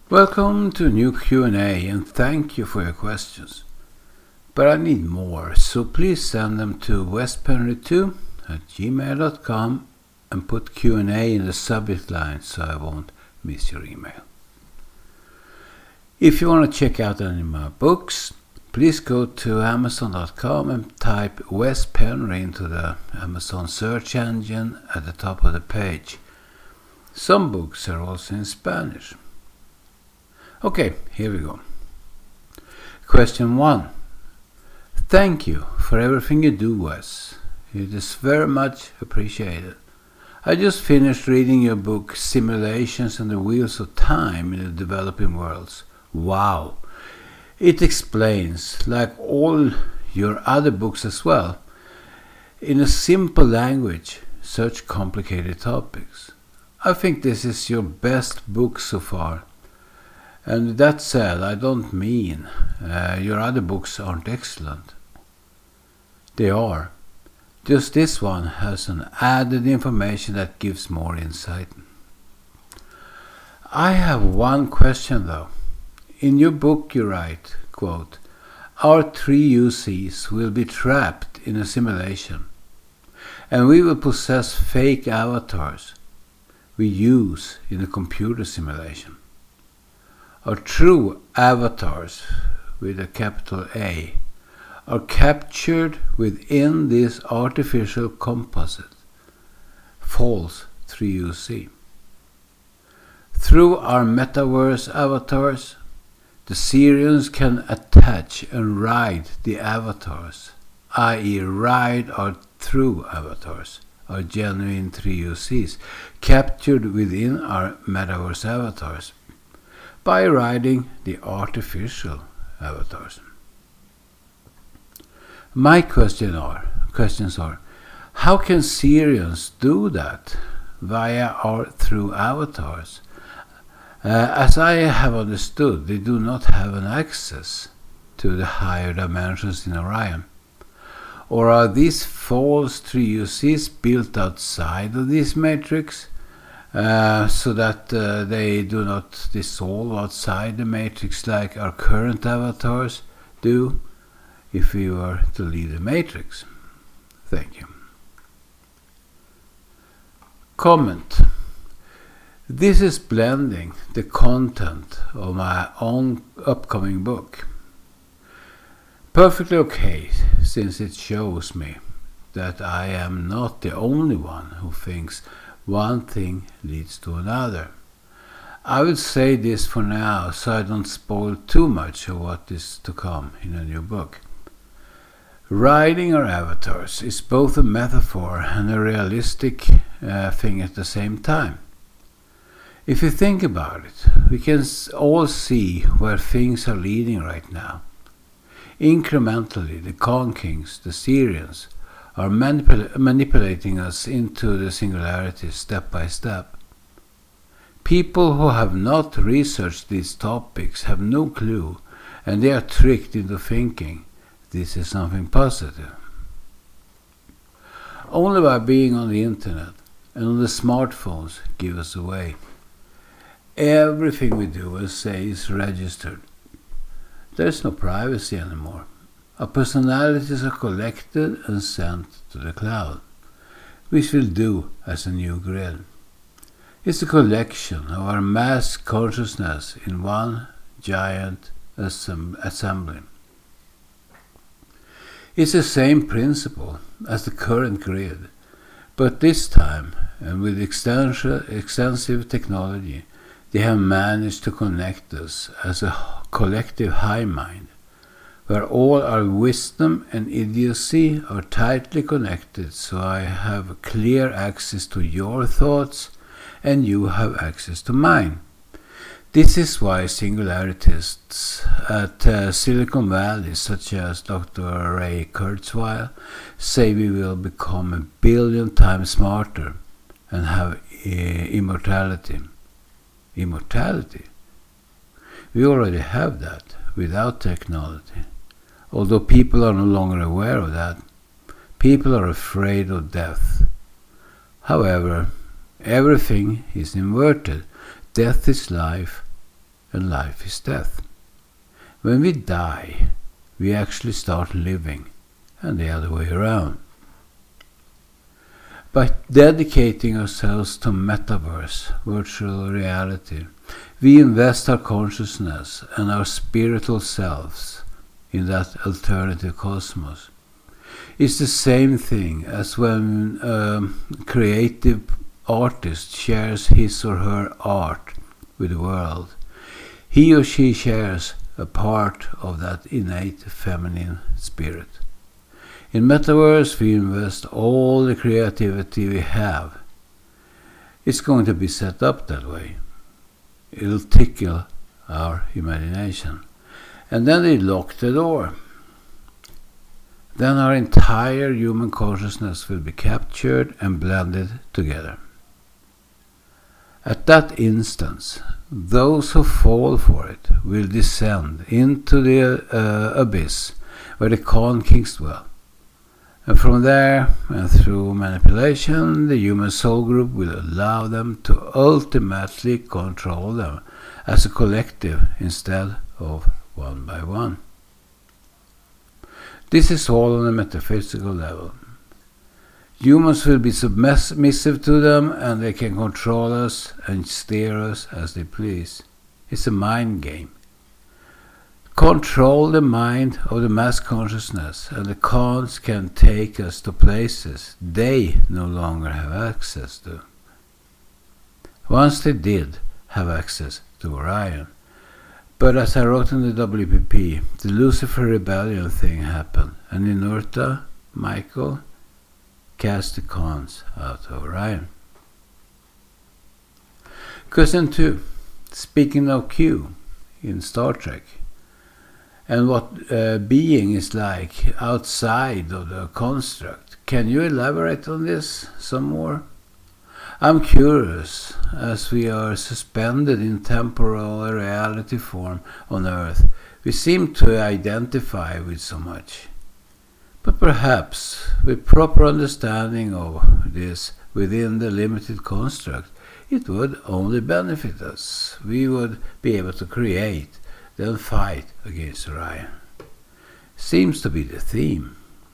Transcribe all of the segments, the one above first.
Welcome to a new Q&A and thank you for your questions. But I need more, so please send them to westpenry2@gmail.com and put Q&A in the subject line so I won't miss your email. If you want to check out any of my books, please go to amazon.com and type Wes Penry into the Amazon search engine at the top of the page. Some books are also in Spanish. Okay, here we go. Question 1. Thank you for everything you do, Wes. It is very much appreciated. I just finished reading your book, Simulations and the Wheels of Time in the Developing Worlds. Wow! It explains, like all your other books as well, in a simple language, such complicated topics. I think this is your best book so far. And that said, I don't mean your other books aren't excellent. They are. Just this one has an added information that gives more insight. I have one question though. In your book you write, quote, our 3 UCs will be trapped in a simulation and we will possess fake avatars we use in a computer simulation. Our true avatars, with a capital A, are captured within this artificial composite, false 3UC. Through our metaverse avatars, the Syrians can attach and ride the avatars, i.e. ride our true avatars, our genuine 3UCs, captured within our metaverse avatars, by riding the artificial avatars. My questions are, how can Syrians do that via our true avatars? As I have understood, they do not have an access to the higher dimensions in Orion. Or are these false 3UCs built outside of this matrix so that they do not dissolve outside the matrix like our current avatars do if we were to leave the matrix? Thank you. Comment. This is blending the content of my own upcoming book. Perfectly okay, since it shows me that I am not the only one who thinks one thing leads to another. I will say this for now so I don't spoil too much of what is to come in a new book. Riding our avatars is both a metaphor and a realistic thing at the same time. If you think about it, we can all see where things are leading right now. Incrementally, the Khan Kings, the Syrians, are manipulating us into the singularity step by step. People who have not researched these topics have no clue, and they are tricked into thinking this is something positive. Only by being on the internet and on the smartphones give us away. Everything we do and say is registered. There is no privacy anymore. Our personalities are collected and sent to the cloud, which we'll do as a new grid. It's a collection of our mass consciousness in one giant assembly. It's the same principle as the current grid, but this time, and with extensive technology, they have managed to connect us as a collective high mind, where all our wisdom and idiocy are tightly connected, so I have clear access to your thoughts and you have access to mine. This is why singularists at Silicon Valley, such as Dr. Ray Kurzweil, say we will become 1 billion times smarter and have immortality. Immortality? We already have that without technology. Although people are no longer aware of that, people are afraid of death. However, everything is inverted. Death is life, and life is death. When we die, we actually start living, and the other way around. By dedicating ourselves to metaverse, virtual reality, we invest our consciousness and our spiritual selves in that alternative cosmos. It's the same thing as when a creative artist shares his or her art with the world. He or she shares a part of that innate feminine spirit. In Metaverse, we invest all the creativity we have. It's going to be set up that way. It'll tickle our imagination. And then they lock the door. Then our entire human consciousness will be captured and blended together. At that instance, those who fall for it will descend into the abyss where the Khan Kings dwell. And from there, and through manipulation, the human soul group will allow them to ultimately control them as a collective instead of one by one. This is all on a metaphysical level. Humans will be submissive to them, and they can control us and steer us as they please. It's a mind game. Control the mind of the mass consciousness, and the Khans can take us to places they no longer have access to. Once they did have access to Orion. But as I wrote in the WPP, the Lucifer Rebellion thing happened, and Ninurta, Michael, cast the Khans out of Orion. Question 2. Speaking of Q in Star Trek, and what being is like outside of the construct. Can you elaborate on this some more? I'm curious, as we are suspended in temporal reality form on Earth, we seem to identify with so much. But perhaps, with proper understanding of this within the limited construct, it would only benefit us. We would be able to create, then fight against Orion. Seems to be the theme.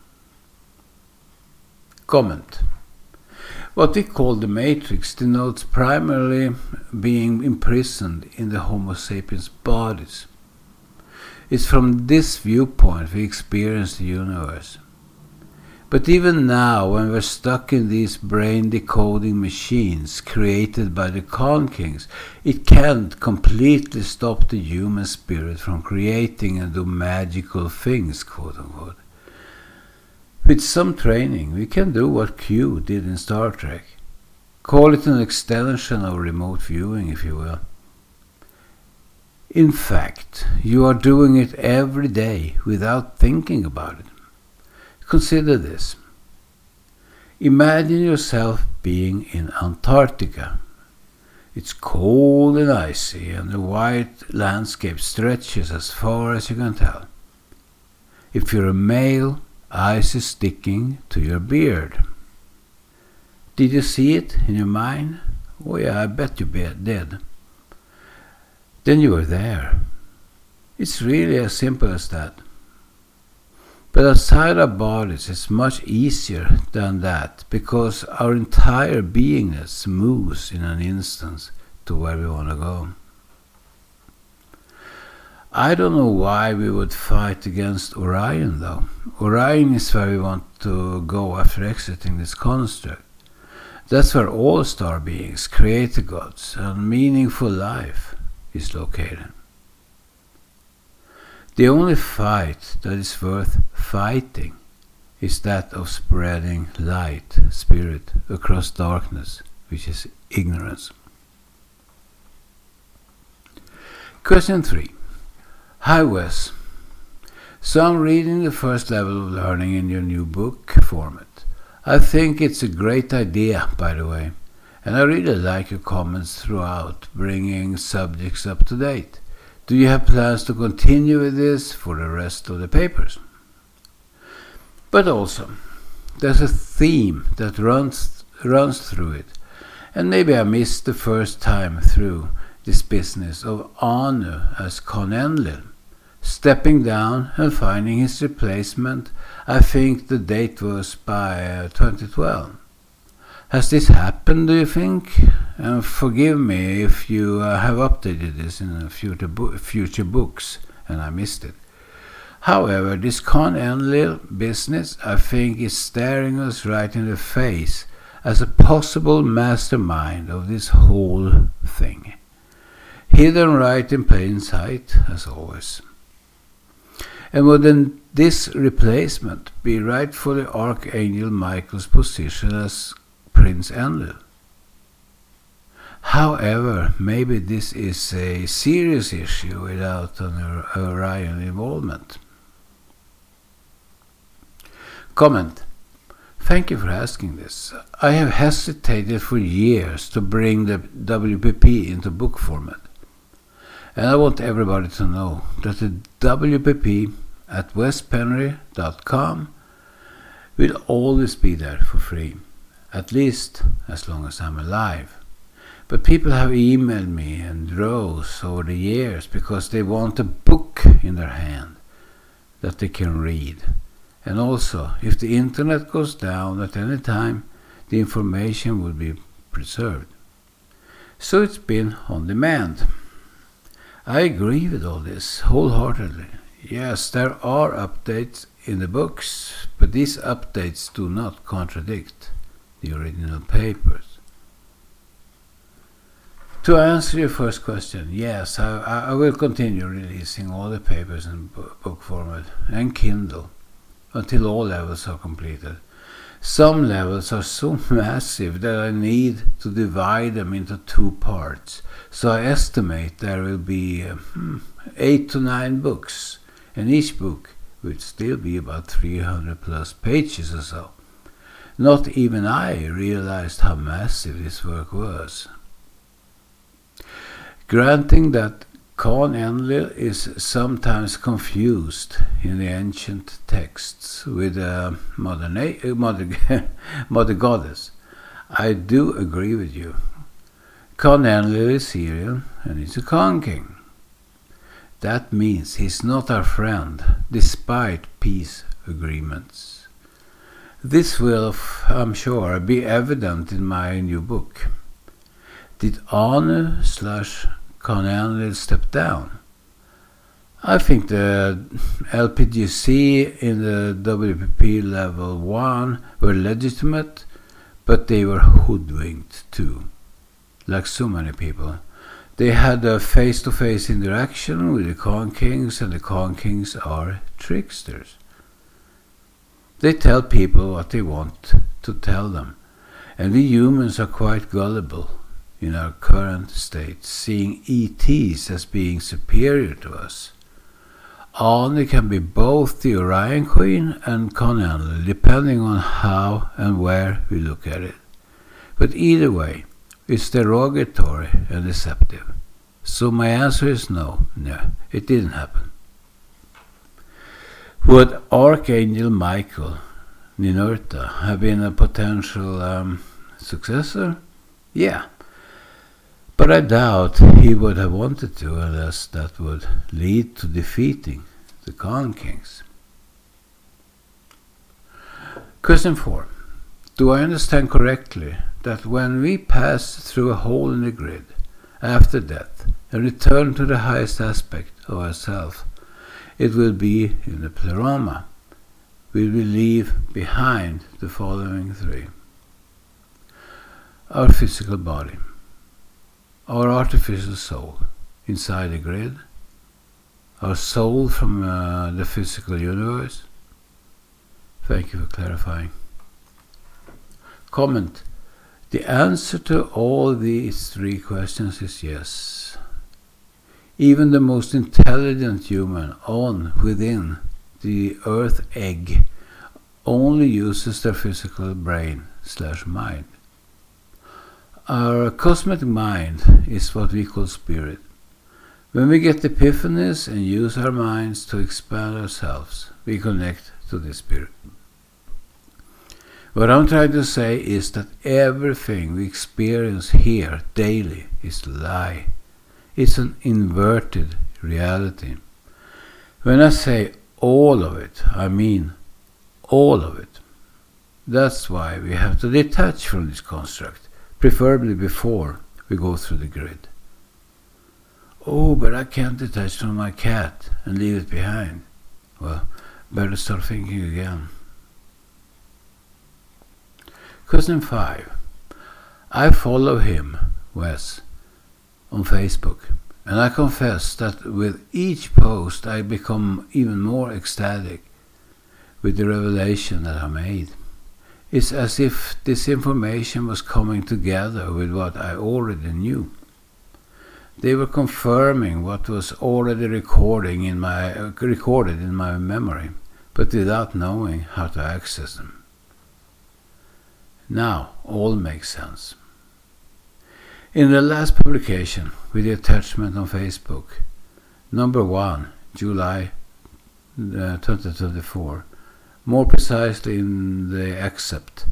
Comment. What we call the Matrix denotes primarily being imprisoned in the Homo sapiens bodies. It's from this viewpoint we experience the universe. But even now, when we're stuck in these brain-decoding machines created by the Khan Kings, it can't completely stop the human spirit from creating and do magical things, quote-unquote. With some training, we can do what Q did in Star Trek. Call it an extension of remote viewing, if you will. In fact, you are doing it every day without thinking about it. Consider this. Imagine yourself being in Antarctica. It's cold and icy, and the white landscape stretches as far as you can tell. If you're a male, ice is sticking to your beard. Did you see it in your mind? Oh yeah, I bet you did. Then you were there. It's really as simple as that. But outside our bodies, it's much easier than that, because our entire beingness moves in an instant to where we want to go. I don't know why we would fight against Orion, though. Orion is where we want to go after exiting this construct. That's where all star beings, creator gods, and meaningful life is located. The only fight that is worth fighting is that of spreading light, spirit, across darkness, which is ignorance. Question 3. Hi Wes. So I'm reading the first level of learning in your new book format. I think it's a great idea, by the way, and I really like your comments throughout, bringing subjects up to date. Do you have plans to continue with this for the rest of the papers? But also, there's a theme that runs through it, and maybe I missed the first time through. this business of Anu as Con Enlil, stepping down and finding his replacement. I think the date was by 2012. Has this happened, do you think? And forgive me if you have updated this in future books and I missed it. However, this Con Enlil business, I think, is staring us right in the face as a possible mastermind of this whole thing. Hidden right in plain sight, as always. And would this replacement be rightfully Archangel Michael's position as Prince Enlil? However, maybe this is a serious issue without an Orion involvement. Comment. Thank you for asking this. I have hesitated for years to bring the WPP into book format. And I want everybody to know that the WPP at wespenry.com will always be there for free, at least as long as I'm alive. But people have emailed me in droves over the years because they want a book in their hand that they can read. And also, if the internet goes down at any time, the information will be preserved. So it's been on demand. I agree with all this wholeheartedly. Yes, there are updates in the books, but these updates do not contradict the original papers. To answer your first question, yes, I will continue releasing all the papers in book format and Kindle until all levels are completed. Some levels are so massive that I need to divide them into 2 parts. So I estimate there will be 8 to 9 books, and each book will still be about 300 plus pages or so. Not even I realized how massive this work was. Granting that Con Enlil is sometimes confused in the ancient texts with a mother goddess, I do agree with you. Con Enlil is Syrian and he's a Con king. That means he's not our friend, despite peace agreements. This will, I'm sure, be evident in my new book. Did Anu/Con Enlil step down? I think the LPGC in the WPP level 1 were legitimate, but they were hoodwinked too. Like so many people. They had a face-to-face interaction with the Con Kings, and the Con Kings are tricksters. They tell people what they want to tell them, and we humans are quite gullible in our current state, seeing ETs as being superior to us. Anu can be both the Orion Queen and Con Enlil, depending on how and where we look at it. But either way, it's derogatory and deceptive. So my answer is no, it didn't happen. Would Archangel Michael, Ninurta, have been a potential successor? Yeah. But I doubt he would have wanted to unless that would lead to defeating the Con Kings. Question 4. Do I understand correctly that when we pass through a hole in the grid after death and return to the highest aspect of ourselves, it will be in the pleroma? We will leave behind the following 3. Our physical body, our artificial soul inside the grid, our soul from the physical universe. Thank you for clarifying. Comment. The answer to all these 3 questions is yes. Even the most intelligent human within the Earth egg only uses their physical brain/mind. Our cosmic mind is what we call spirit. When we get epiphanies and use our minds to expand ourselves, we connect to the spirit. What I'm trying to say is that everything we experience here daily is a lie. It's an inverted reality. When I say all of it, I mean all of it. That's why we have to detach from this construct, preferably before we go through the grid. Oh, but I can't detach from my cat and leave it behind. Well, better start thinking again. Question 5. I follow him, Wes, on Facebook, and I confess that with each post I become even more ecstatic with the revelation that I made. It's as if this information was coming together with what I already knew. They were confirming what was already recorded in my memory, but without knowing how to access them. Now all makes sense. In the last publication with the attachment on Facebook, number 1, July 2024, more precisely in the excerpt,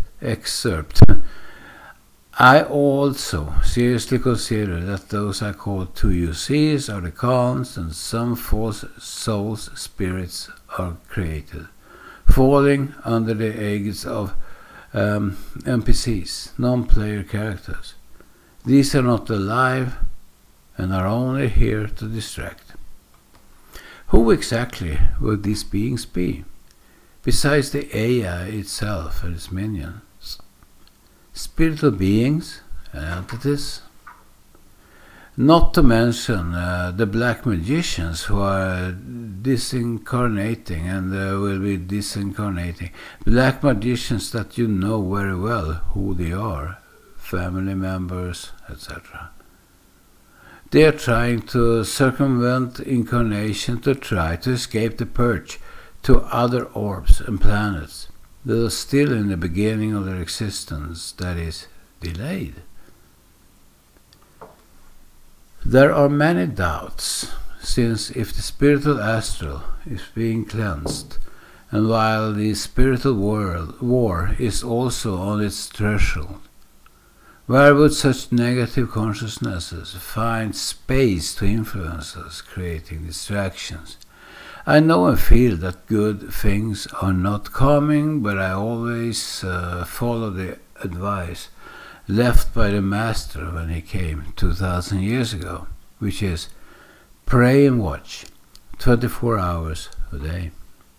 I also seriously consider that those I call 2UCs are the cons and some false souls, spirits are created, falling under the aegis of NPCs, non-player characters. These are not alive and are only here to distract. Who exactly would these beings be, besides the AI itself and its minions? Spiritual beings and entities? Not to mention the black magicians who are disincarnating and will be disincarnating. Black magicians that you know very well who they are, family members, etc. They are trying to circumvent incarnation to try to escape the purge to other orbs and planets that are still in the beginning of their existence, that is, delayed. There are many doubts, since if the spiritual astral is being cleansed, and while the spiritual war is also on its threshold, where would such negative consciousnesses find space to influence us, creating distractions? I know and feel that good things are not coming, but I always follow the advice left by the Master when he came 2,000 years ago, which is pray and watch 24 hours a day.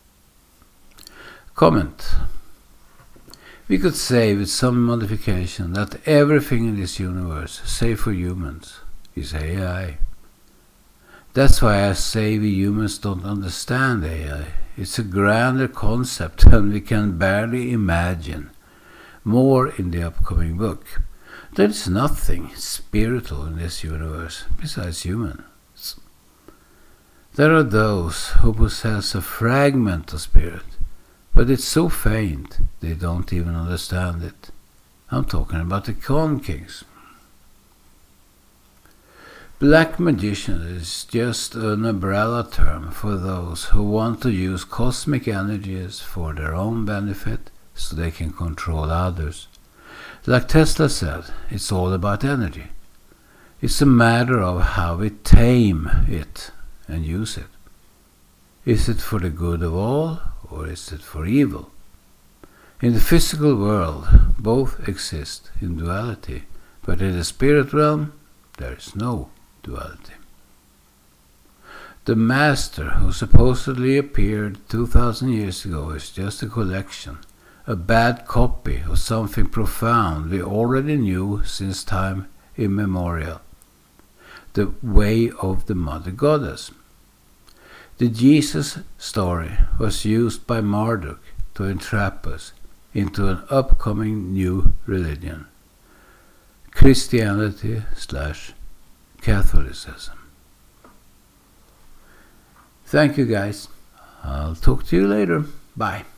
Comment. We could say with some modification that everything in this universe, save for humans, is AI. That's why I say we humans don't understand AI. It's a grander concept than we can barely imagine. More in the upcoming book. There is nothing spiritual in this universe besides humans. There are those who possess a fragment of spirit, but it's so faint they don't even understand it. I'm talking about the Con Kings. Black magician is just an umbrella term for those who want to use cosmic energies for their own benefit so they can control others. Like Tesla said, it's all about energy. It's a matter of how we tame it and use it. Is it for the good of all, or is it for evil? In the physical world, both exist in duality, but in the spirit realm, there is no duality. The Master who supposedly appeared 2,000 years ago is just a collection, a bad copy of something profound we already knew since time immemorial, the way of the Mother Goddess. The Jesus story was used by Marduk to entrap us into an upcoming new religion, Christianity/Catholicism. Thank you guys. I'll talk to you later. Bye.